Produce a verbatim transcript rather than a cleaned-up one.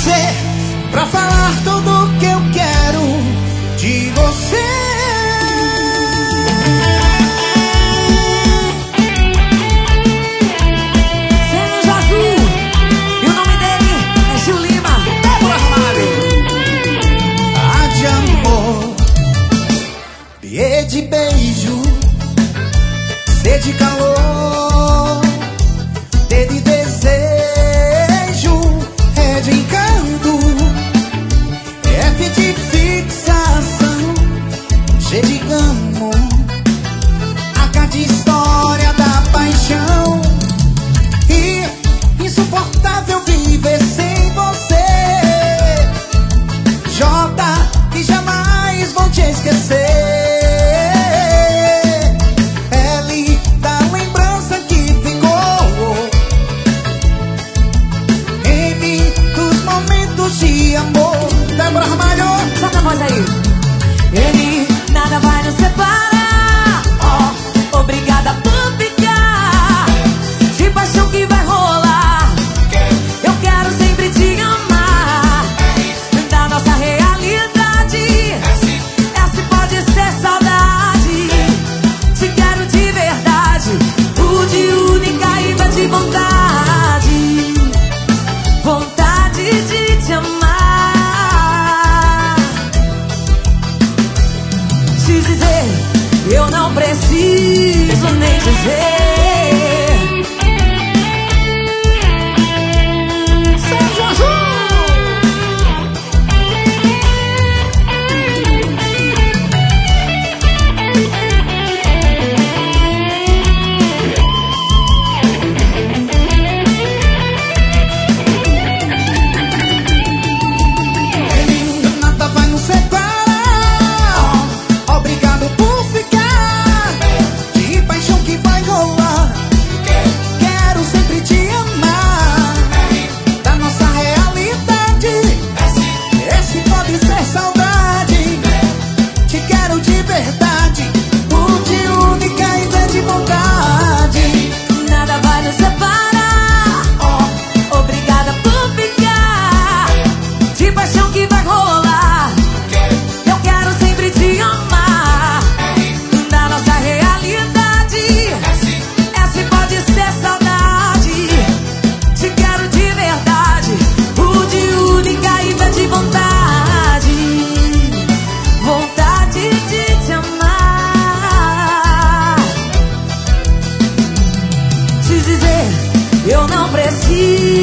você pra falar tudo que eu quero de você. Sérgio Azul, e o nome dele é Gil Lima. Débora Ramalho. A de amor, B de beijo, C de calor, D de desejo, E de encanto, F de fixação, G de gamo, H de história da paixão. E insuportável viver sem você, J, que jamais vou te esquecer. De amor, Débora Ramalho. Solta a voz aí. Ele nada vai nos separar. Oh, obrigada por ficar. De paixão que vai rolar. Eu quero sempre te amar. Da nossa realidade. Essa pode ser saudade. Te quero de verdade. O de única e vai de vontade. Vontade de te amar. Te dizer, eu não preciso nem dizer. Sérgio Azul. Eu não preciso